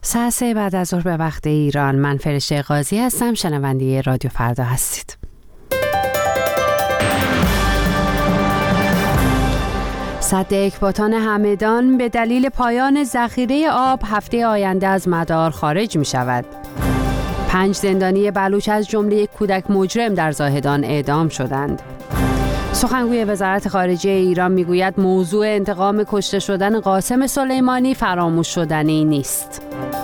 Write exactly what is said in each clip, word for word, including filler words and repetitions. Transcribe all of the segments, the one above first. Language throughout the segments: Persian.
ساعت سه بعد از ظهر به وقت ایران. من فرشته قاضی هستم. شنونده رادیو فردا هستید. سد اکباتان همدان به دلیل پایان ذخیره آب هفته آینده از مدار خارج می شود. پنج زندانی بلوچ از جمله یک کودک مجرم در زاهدان اعدام شدند. سخنگوی وزارت خارجه ایران میگوید موضوع انتقام کشته شدن قاسم سلیمانی فراموش شدنی نیست.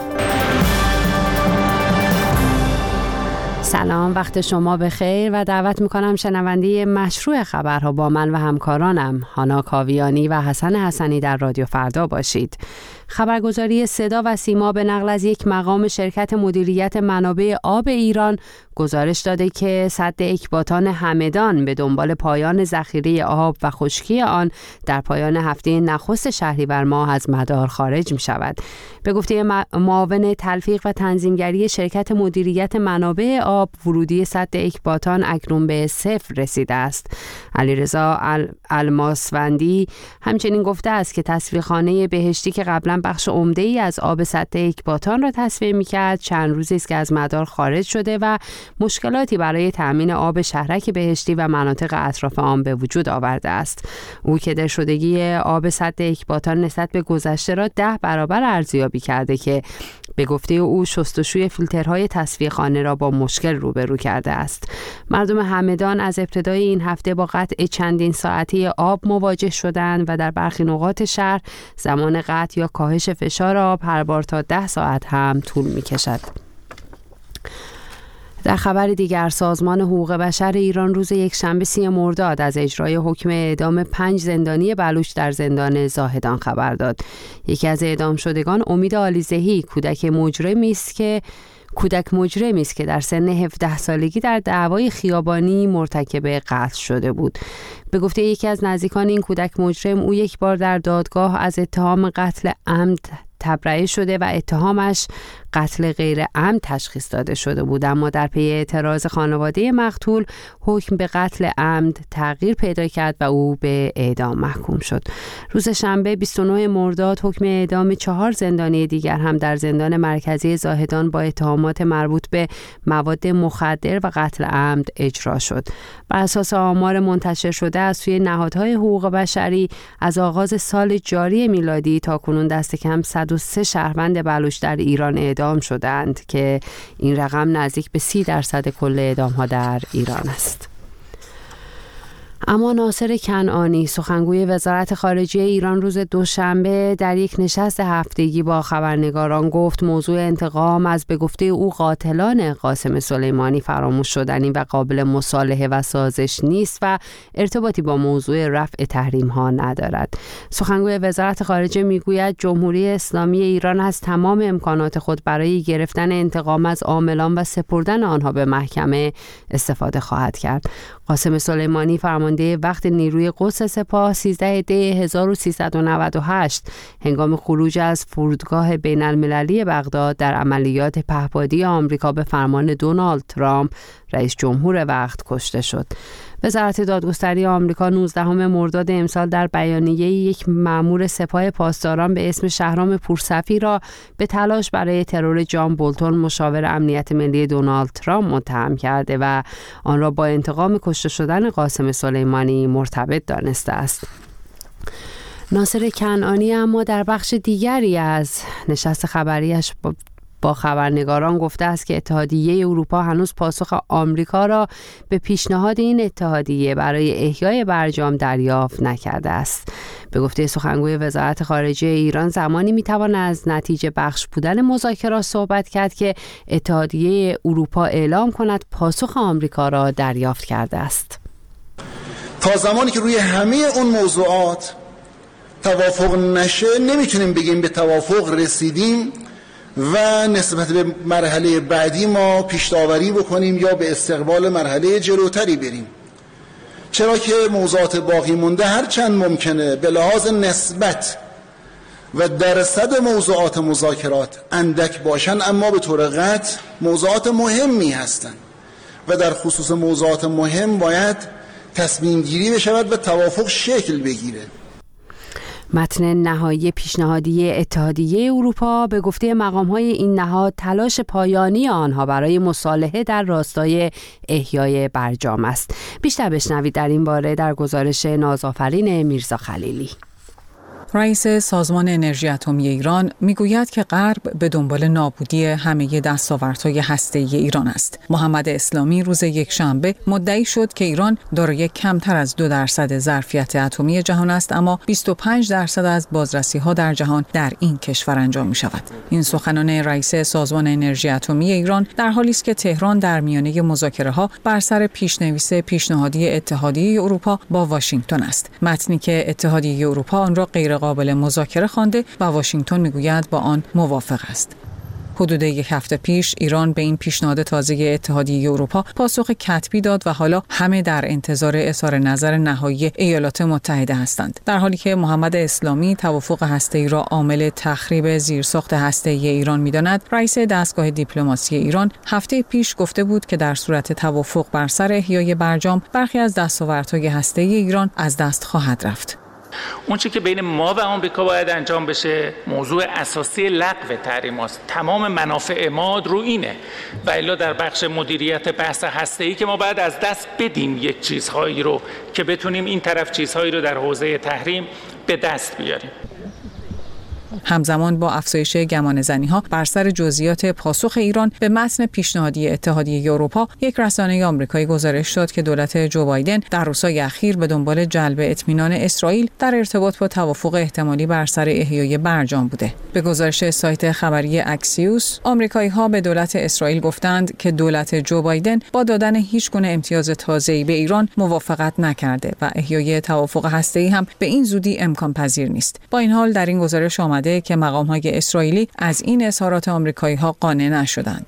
سلام، وقت شما بخیر و دعوت میکنم شنونده مشروع خبرها با من و همکارانم هانا کاویانی و حسن حسنی در رادیو فردا باشید. خبرگزاری صدا و سیما به نقل از یک مقام شرکت مدیریت منابع آب ایران گزارش داده که سد اکباتان همدان به دنبال پایان ذخیره آب و خشکی آن در پایان هفته نخست شهریور ماه از مدار خارج می شود. به گفته معاون تلفیق و تنظیمگری شرکت مدیریت منابع آب، ورودی سد اکباتان اکنون به صفر رسیده است. علیرضا الماسوندی همچنین گفته است که تصفیه‌خانه بهشتی که قبلا بخش عمده‌ای از آب سد اکباتان را تصفیه می‌کرد چند روزی است که از مدار خارج شده و مشکلاتی برای تأمین آب شهرک بهشتی و مناطق اطراف آن به وجود آورده است. او که در شدگی آب سد اکباتان نسبت به گذشته را ده برابر ارزیابی کرده که به گفته او شستشوی فیلترهای تصفیه‌خانه را با مشکل روبرو کرده است. مردم همدان از ابتدای این هفته با قطع چندین ساعتی آب مواجه شدند و در برخی نقاط شهر زمان قطع یا کاهش فشار آب هر بار تا ده ساعت هم طول می‌کشد. در خبر دیگر، سازمان حقوق بشر ایران روز یکشنبه سی مرداد از اجرای حکم اعدام پنج زندانی بلوچ در زندان زاهدان خبر داد. یکی از اعدام شدگان امید علیزهی کودک مجرمی است که کودک مجرمی است که در سن هفده سالگی در دعوای خیابانی مرتکب قتل شده بود. به گفته یکی از نزدیکان این کودک مجرم، او یک بار در دادگاه از اتهام قتل عمد تبرئه شده و اتهامش قتل غیر عمد تشخیص داده شده بود، اما در پی اعتراض خانواده مقتول حکم به قتل عمد تغییر پیدا کرد و او به اعدام محکوم شد. روز شنبه بیست و نه مرداد حکم اعدام چهار زندانی دیگر هم در زندان مرکزی زاهدان با اتهامات مربوط به مواد مخدر و قتل عمد اجرا شد. بر اساس آمار منتشر شده از سوی نهادهای حقوق بشری، از آغاز سال جاری میلادی تا کنون دست کم صد و سه شهروند بلوچ در ایران اعدام شدند که این رقم نزدیک به سی درصد کل اعدام‌ها در ایران است. اما ناصر کنعانی، سخنگوی وزارت خارجه ایران، روز دوشنبه در یک نشست هفتگی با خبرنگاران گفت موضوع انتقام از به گفته او قاتلان قاسم سلیمانی فراموش شدنی و قابل مصالحه و سازش نیست و ارتباطی با موضوع رفع تحریم ها ندارد. سخنگوی وزارت خارجه میگوید جمهوری اسلامی ایران از تمام امکانات خود برای گرفتن انتقام از عاملان و سپردن آنها به محکمه استفاده خواهد کرد. قاسم سلیمانی فرمانده وقت نیروی قدس سپاه سیزده دی هزار و سیصد و نود و هشت هنگام خروج از فرودگاه بین المللی بغداد در عملیات پهپادی آمریکا به فرمان دونالد ترامپ رئیس جمهور وقت کشته شد. وزارت دادگستری آمریکا نوزدهم مرداد امسال در بیانیه یک مأمور سپاه پاسداران به اسم شهرام پورصفی را به تلاش برای ترور جان بولتون مشاور امنیت ملی دونالد ترامپ متهم کرده و آن را با انتقام کشته شدن قاسم سلیمانی مرتبط دانسته است. ناصر کنعانی اما در بخش دیگری از نشست خبریش با با خبرنگاران گفته است که اتحادیه اروپا هنوز پاسخ آمریکا را به پیشنهاد این اتحادیه برای احیای برجام دریافت نکرده است. به گفته سخنگوی وزارت خارجه ایران زمانی میتوان از نتیجه بخش بودن مذاکرات صحبت کرد که اتحادیه اروپا اعلام کند پاسخ آمریکا را دریافت کرده است. تا زمانی که روی همه اون موضوعات توافق نشه نمیتونیم بگیم به توافق رسیدیم و نسبت به مرحله بعدی ما پیش داوری بکنیم یا به استقبال مرحله جلوتری بریم، چرا که موضوعات باقی مونده هر چند ممکنه به لحاظ نسبت و درصد موضوعات مذاکرات اندک باشن، اما به طور قطع موضوعات مهمی هستند و در خصوص موضوعات مهم باید تصمیم گیری بشود و توافق شکل بگیره. متن نهایی پیشنهادی اتحادیه اروپا به گفته مقام‌های این نهاد تلاش پایانی آنها برای مصالحه در راستای احیای برجام است. بیشتر بشنوید در این باره در گزارش نازآفرین میرزا خلیلی. رئیس سازمان انرژی اتمی ایران میگوید که غرب به دنبال نابودی همه دستاوردهای هسته‌ای ایران است. محمد اسلامی روز یکشنبه مدعی شد که ایران دارای کمتر از دو درصد ظرفیت اتمی جهان است، اما بیست و پنج درصد از بازرسی‌ها در جهان در این کشور انجام می‌شود. این سخنان رئیس سازمان انرژی اتمی ایران در حالی است که تهران در میانه مذاکره‌ها بر سر پیشنویس پیشنهادی اتحادیه اروپا با واشنگتن است. متنی که اتحادیه اروپا آن را غیر قابل مذاکره خوانده و واشنگتن میگوید با آن موافق است. حدود یک هفته پیش ایران به این پیشنهاد تازه اتحادیه اروپا پاسخ کتبی داد و حالا همه در انتظار اظهار نظر نهایی ایالات متحده هستند. در حالی که محمد اسلامی توافق هسته‌ای را عامل تخریب زیرساخت هسته‌ای ایران می‌داند، رئیس دستگاه دیپلماسی ایران هفته پیش گفته بود که در صورت توافق بر سر احیای برجام برخی از دستاوردهای هسته‌ای ایران از دست خواهد رفت. اون چیزی که بین ما و آمریکا باید انجام بشه موضوع اساسی لغو تحریم است. تمام منافع ما رو اینه و الا در بخش مدیریت بحث هسته‌ای که ما باید از دست بدیم یک چیزهایی رو که بتونیم این طرف چیزهایی رو در حوزه تحریم به دست بیاریم. همزمان با افزایش گمانه‌زنی‌ها بر سر جزئیات پاسخ ایران به متن پیشنهادی اتحادیه اروپا، یک رسانه آمریکایی گزارش داد که دولت جو بایدن در روزهای اخیر به دنبال جلب اطمینان اسرائیل در ارتباط با توافق احتمالی بر سر احیای برجام بوده. به گزارش سایت خبری اکسیوس، آمریکایی‌ها به دولت اسرائیل گفتند که دولت جو بایدن با دادن هیچ گونه امتیاز تازه‌ای به ایران موافقت نکرده و احیای توافق هسته‌ای هم به این زودی امکان پذیر نیست. با این حال در این گزارش آمده که مقام‌های اسرائیلی از این اظهارات آمریکایی‌ها قانع نشدند.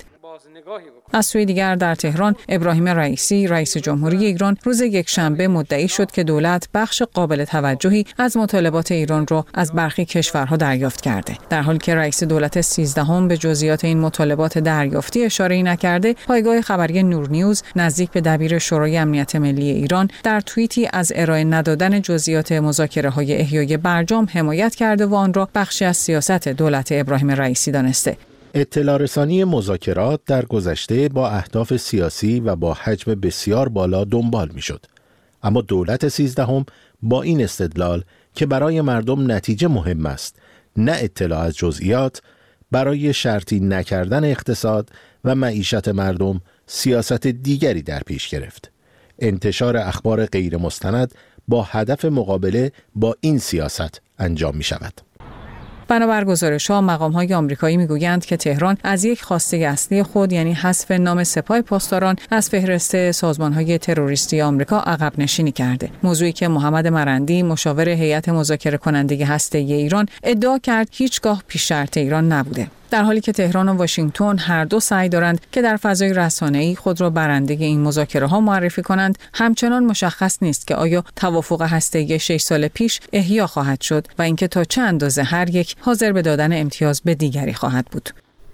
از سوی دیگر در تهران، ابراهیم رئیسی رئیس جمهوری ایران روز یکشنبه مدعی شد که دولت بخش قابل توجهی از مطالبات ایران را از برخی کشورها دریافت کرده. در حالی که رئیس دولت سیزدهم به جزئیات این مطالبات دریافتی اشاره‌ای نکرده، پایگاه خبری نور نیوز نزدیک به دبیر شورای امنیت ملی ایران در توییتی از ارائه ندادن جزئیات مذاکره‌های احیای برجام حمایت کرده و آن را بخشی از سیاست دولت ابراهیم رئیسی دانسته. اطلاع رسانی مذاکرات در گذشته با اهداف سیاسی و با حجم بسیار بالا دنبال می‌شد. اما دولت سیزدهم با این استدلال که برای مردم نتیجه مهم است، نه اطلاع از جزئیات، برای شرطی نکردن اقتصاد و معیشت مردم سیاست دیگری در پیش گرفت. انتشار اخبار غیر مستند با هدف مقابله با این سیاست انجام می‌شود. بنابر گزارش‌ها، مقام‌های آمریکایی می‌گویند که تهران از یک خواسته اصلی خود، یعنی حذف نام سپاه پاسداران از فهرست سازمان‌های تروریستی آمریکا، عقب نشینی کرده. موضوعی که محمد مرندی، مشاور هیئت مذاکره کننده هسته‌ای ایران، ادعا کرد هیچگاه پیش شرط ایران نبوده. در حالی که تهران و واشنگتن هر دو سعی دارند که در فضای رسانه‌ای خود را برنده این مذاکره‌ها معرفی کنند، همچنان مشخص نیست که آیا توافق هسته‌ای شش سال پیش احیا خواهد شد و اینکه تا چه اندازه هر یک حاضر به دادن امتیاز به دیگری خواهد بود.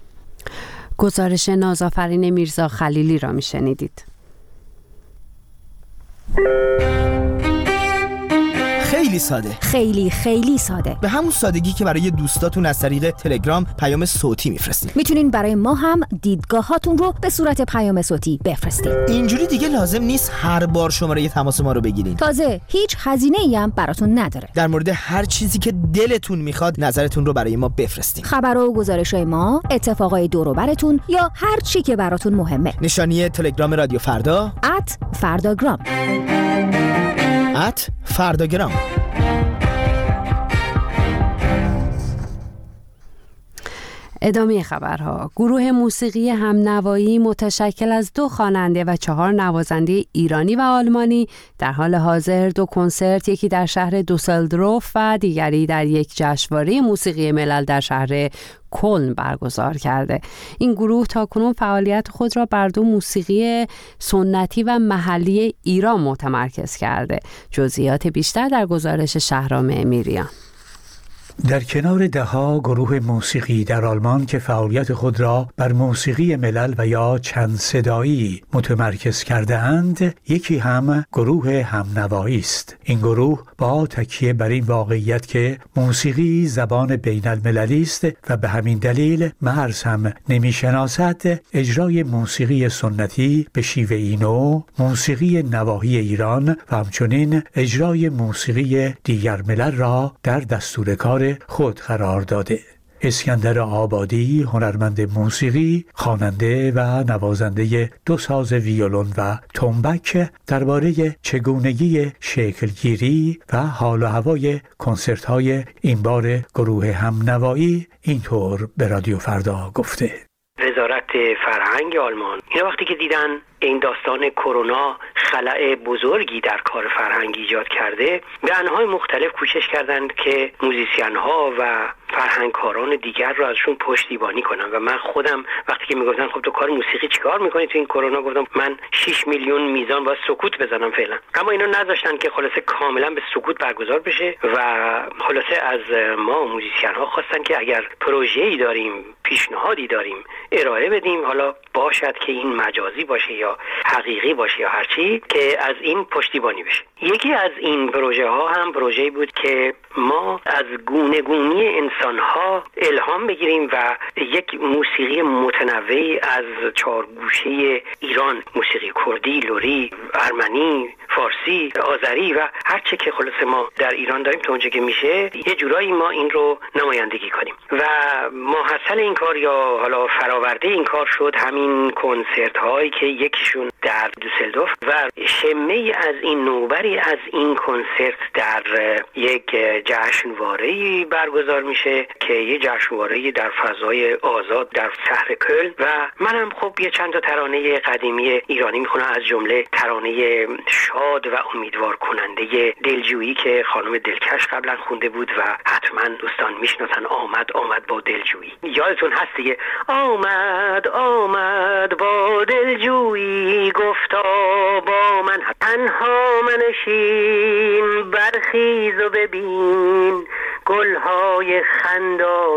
گزارش نازآفرین میرزا خلیلی را میشنیدید. خیلی ساده، خیلی خیلی ساده، به همون سادگی که برای دوستاتون از طریق تلگرام پیام صوتی میفرستین. میتونین برای ما هم دیدگاهاتون رو به صورت پیام صوتی بفرستین. اینجوری دیگه لازم نیست هر بار شماره تماس ما رو بگیرین. تازه هیچ هزینه‌ای هم براتون نداره. در مورد هر چیزی که دلتون میخواد نظرتون رو برای ما بفرستین. خبر و گزارش‌های ما، اتفاقای دور و براتون یا هر چی که براتون مهمه. نشانی تلگرام رادیو فردا ات فرداگرام ات فرداگرام. ادامه خبرها. گروه موسیقی همنوایی متشکل از دو خواننده و چهار نوازنده ایرانی و آلمانی در حال حاضر دو کنسرت، یکی در شهر دوسلدورف و دیگری در یک جشنواره موسیقی ملل در شهر کلن برگزار کرده. این گروه تاکنون فعالیت خود را بر دو موسیقی سنتی و محلی ایران متمرکز کرده. جزئیات بیشتر در گزارش شهرام امیریان. در کنار دهها گروه موسیقی در آلمان که فعالیت خود را بر موسیقی ملل و یا چند صدایی متمرکز کرده اند، یکی هم گروه همنوایی است. این گروه با تکیه بر این واقعیت که موسیقی زبان بین المللی است و به همین دلیل مرز هم نمی‌شناسد، اجرای موسیقی سنتی به شیوه نو، موسیقی نواحی ایران و همچنین اجرای موسیقی دیگر ملل را در دستور کار خود قرار داده. اسکندر آبادی، هنرمند موسیقی، خواننده و نوازنده دو ساز ویولون و تنبک، درباره چگونگی شکلگیری و حال و هوای کنسرت‌های این بار گروه همنوایی اینطور به رادیو فردا گفته: وزارت فرهنگ آلمان اینا وقتی که دیدن این داستان کرونا خلأ بزرگی در کار فرهنگی ایجاد کرده، به انواع مختلف کوشش کردند که موزیسین ها و فرهنگکاران دیگر رو ازشون پشتیبانی کنن. و من خودم وقتی که میگفتن خب تو کار موسیقی چیکار میکنی تو این کرونا، گفتم من شش میلیون میزان باید سکوت بزنم فعلا. اما اینا نذاشتن که خلاصه کاملا به سکوت برگزار بشه و خلاصه از ما موزیسین ها خواستن که اگر پروژه‌ای داریم، پیشنهادی داریم ارائه بدیم، حالا باشد که این مجازی باشه یا حقیقی باشه یا هرچی، که از این پشتیبانی بشه. یکی از این پروژه ها هم پروژه‌ای بود که ما از گونه گونی انسان ها الهام بگیریم و یک موسیقی متنوعی از چهار گوشه ایران، موسیقی کردی، لری، ارمنی، فارسی، آذری و هر چه که خلاص ما در ایران داریم تا اونجا که میشه یه جورایی ما این رو نمایندگی کنیم. و ماحصل این کار یا حالا فراورده این کار شد همین کنسرت هایی که یکیشون در دوسلدورف و شمه از این نوبری از این کنسرت در یک جشنواره‌ای برگزار میشه که یه جشنواره‌ای در فضای آزاد در شهر کلن. و منم خب یه چند تا ترانه قدیمی ایرانی میخونم، از جمله ترانه شاد و امیدوار کننده دلجویی که خانم دلکش قبلا خونده بود و حتما دوستان میشناسن. آمد آمد با دلجویی، یادتون هست دیگه؟ آمد آمد با دلجویی، گفتا با من تنها منشین، برخیز و ببین گلهای خندان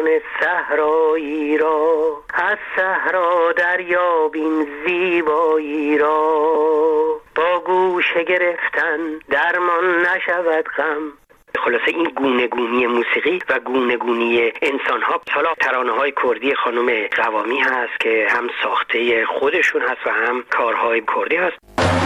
صحرایی را، از صحرا دریابین زیبایی را، با گوشه گرفتن درمان نشود غم. خلاصه این گونه گونی موسیقی و گونه گونی انسان ها، حالا ترانه های کردی خانم قوامی هست که هم ساخته خودشون هست و هم کارهای کردی هست.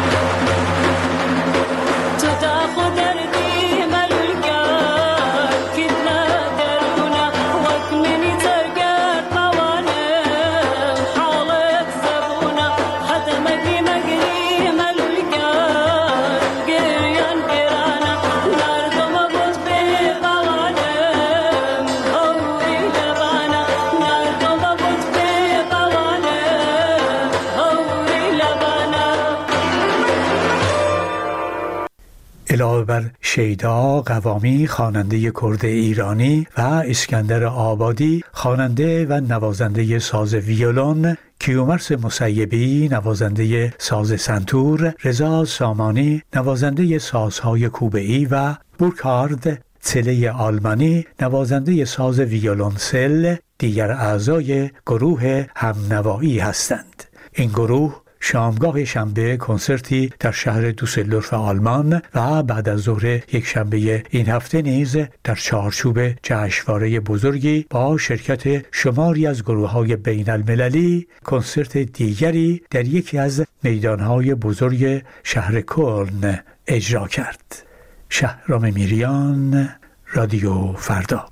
علاوه بر شیدا قوامی خواننده کرد ایرانی و اسکندر آبادی خواننده و نوازنده ساز ویولون، کیومرث مسیبی نوازنده ساز سنتور، رضا سامانی نوازنده سازهای کوبه‌ای و بورکارد تله آلمانی نوازنده ساز ویولونسل دیگر اعضای گروه همنوایی هستند. این گروه شامگاه شنبه کنسرتی در شهر دوسلدورف آلمان و بعد از ظهر یک شنبه این هفته نیز در چارچوب جشنواره بزرگی با شرکت شماری از گروه‌های بین المللی کنسرت دیگری در یکی از میدان‌های بزرگ شهر کلن اجرا کرد. شهرام میریان، رادیو فردا.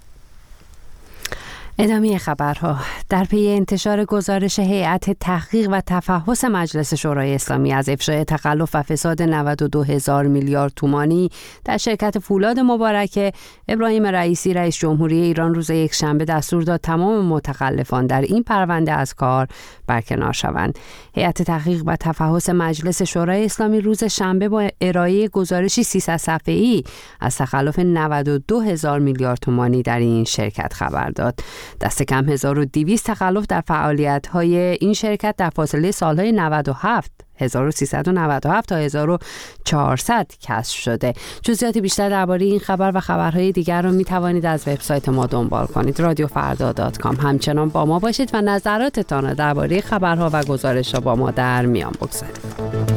ادامه خبرها. در پی انتشار گزارش هیئت تحقیق و تفحص مجلس شورای اسلامی از افشای تخلف و فساد نود و دو هزار میلیارد تومانی در شرکت فولاد مبارکه، ابراهیم رئیسی رئیس جمهوری ایران روز یکشنبه دستور داد تمام متخلفان در این پرونده از کار برکنار شوند. هیئت تحقیق و تفحص مجلس شورای اسلامی روز شنبه با ارائه گزارشی سیصد صفحه‌ای از تخلف نود و دو هزار میلیارد تومانی در این شرکت خبر داد. دست کم هزار و دویست تخلف در فعالیت‌های این شرکت در فاصله سال‌های نود و هفت هزار و سیصد و نود و هفت تا هزار و چهارصد کسر شده. جزئیات بیشتر درباره این خبر و خبرهای دیگر رو می توانید از وبسایت ما دنبال کنید، رادیو فردا دات کام. همچنان با ما باشید و نظراتتان درباره خبرها و گزارش‌ها با ما در میان بگذارید.